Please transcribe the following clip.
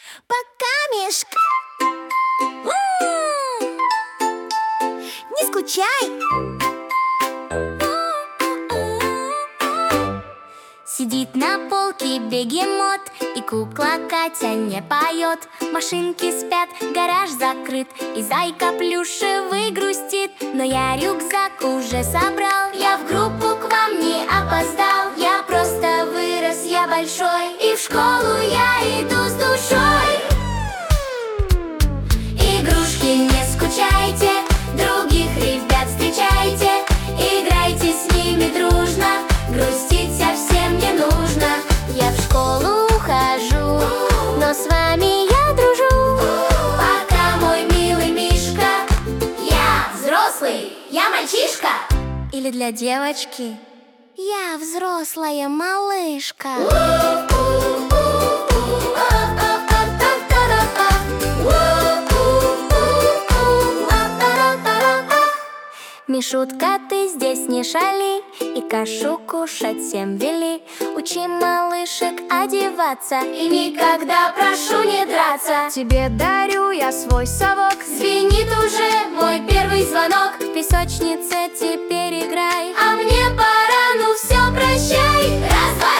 Пока, Мишка. Не скучай. Сидит на полке бегемот, и кукла Катя не поет. Машинки спят, гараж закрыт, и зайка плюшевый грустит. Но я рюкзак уже собрал, я в группу к вам не опоздал. Я просто вырос, я большой, и в школу я иду с душой. Игрушки, не скучайте, других ребят встречайте, играйте с ними дружно, грустить совсем не нужно. Я в школу ухожу, но с вами я дружу. Пока, мой милый Мишка, я взрослый, я мальчишка. Или для девочки: я взрослая малышка. Мишутка, ты здесь не шали, и кашу кушать всем вели. Учи малышек одеваться, и никогда прошу не драться. Тебе дарю я свой совок, Звенит уже мой первый звонок. В песочнице теперь играй, а мне пора, ну все, прощай. Раз, два,